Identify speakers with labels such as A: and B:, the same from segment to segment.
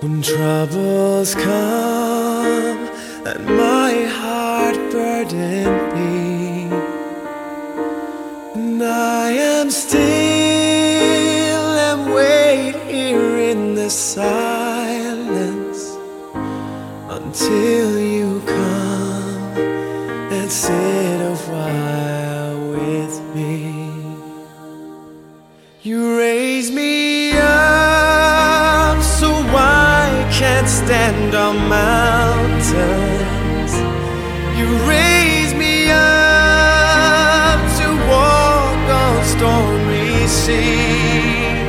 A: When troubles come and my heart burden me, and I am still and wait here in the silence until you come and sit a while with me. You raise me up so I can't stand on mountains. You raise me up to walk on stormy seas.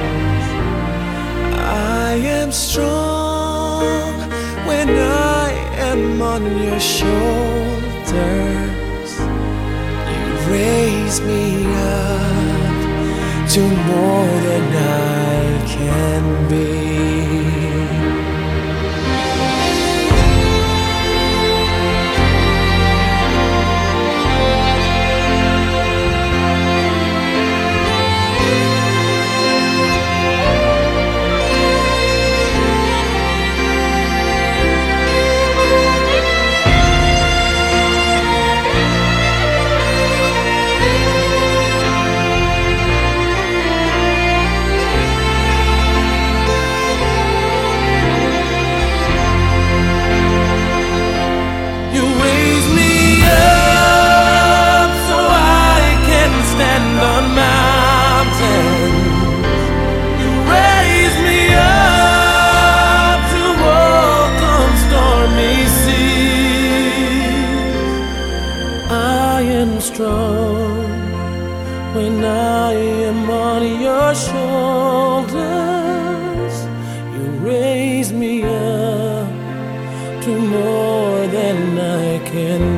A: I am strong when I am on your shoulders. You raise me up to more than I can be. Strong when I am on your shoulders. You raise me up to more than I can